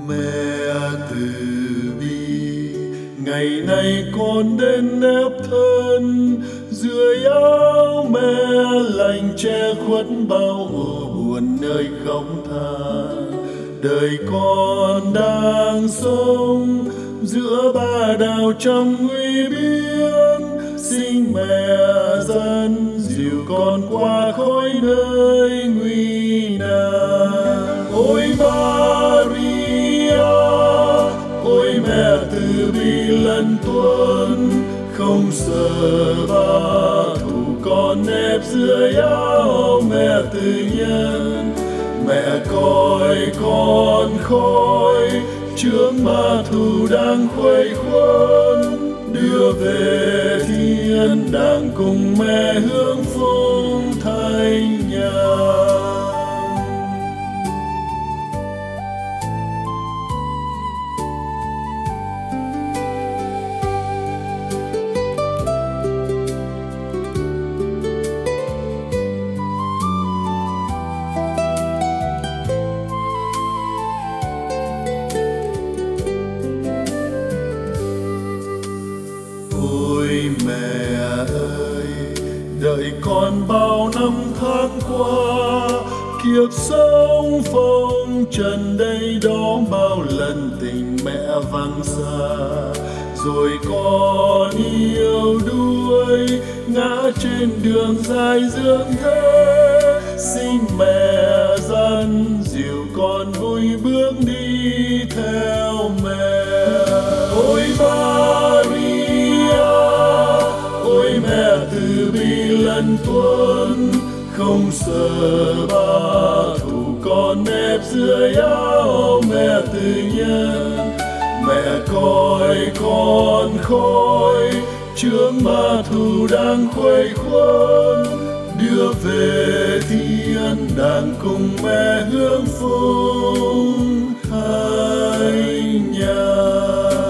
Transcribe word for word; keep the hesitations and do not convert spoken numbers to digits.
Mẹ từ bi, ngày nay con đến nếp thân, dưới áo mẹ lành che khuất bao ưu buồn nơi không tha. Đời con đang sống giữa ba đào trong nguy biên, xin mẹ dẫn dìu con qua khỏi nơi nguy nan. Ôi Maria, ôi mẹ từ bi lân tuân, không sợ ba thủ con nếp dưới áo mẹ từ nhân. Mẹ coi con khói trước ma thù đang khuấy khuẩn, đưa về thiên đàng cùng mẹ hương phúc thanh nhàn. Ôi mẹ ơi, đợi con bao năm tháng qua, kiếp sống phong trần đây đó bao lần tình mẹ vắng xa. Rồi con yêu đuối ngã trên đường dài dương thế, xin mẹ dẫn dìu con vui bước đi theo mẹ. Ôi Maria, ôi mẹ từ bi lân tuân, không sợ ba thủ con nếp dưới áo mẹ từ nhân. Mẹ coi con khói trước ma thù đang khuấy khuẩn, đưa về thiên đàng cùng mẹ hương phúc thanh nhàn.